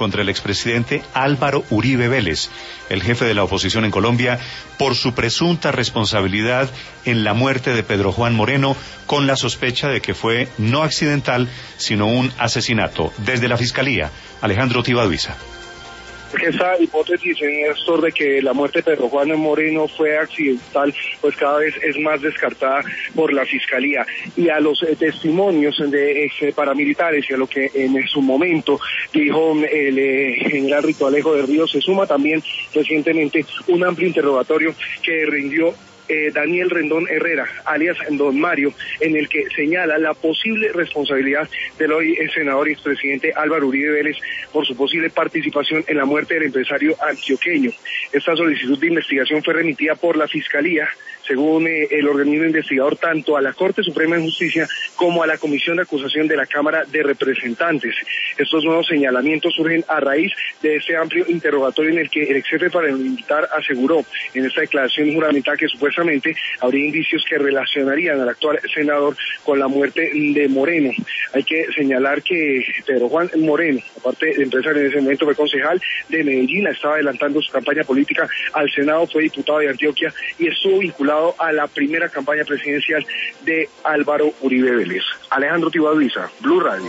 contra el expresidente Álvaro Uribe Vélez, el jefe de la oposición en Colombia, por su presunta responsabilidad en la muerte de Pedro Juan Moreno, con la sospecha de que fue no accidental, sino un asesinato. Desde la Fiscalía, Alejandro Tibaduiza. Esa hipótesis, Néstor, de que la muerte de Pedro Juan Moreno fue accidental, pues cada vez es más descartada por la Fiscalía. Y a los testimonios de ex paramilitares y a lo que en su momento dijo el general Rito Alejo de Ríos, se suma también recientemente un amplio interrogatorio que rindió Daniel Rendón Herrera, alias Don Mario, en el que señala la posible responsabilidad del hoy senador y expresidente Álvaro Uribe Vélez por su posible participación en la muerte del empresario antioqueño. Esta solicitud de investigación fue remitida por la Fiscalía, según el organismo investigador, tanto a la Corte Suprema de Justicia como a la Comisión de Acusación de la Cámara de Representantes. Estos nuevos señalamientos surgen a raíz de este amplio interrogatorio en el que el ex jefe paramilitar aseguró en esta declaración juramentada que supuestamente habría indicios que relacionarían al actual senador con la muerte de Moreno. Hay que señalar que Pedro Juan Moreno, aparte de empresario en ese momento, fue concejal de Medellín, estaba adelantando su campaña política al Senado, fue diputado de Antioquia y estuvo vinculado a la primera campaña presidencial de Álvaro Uribe Vélez. Alejandro Tibaduiza, Blue Radio.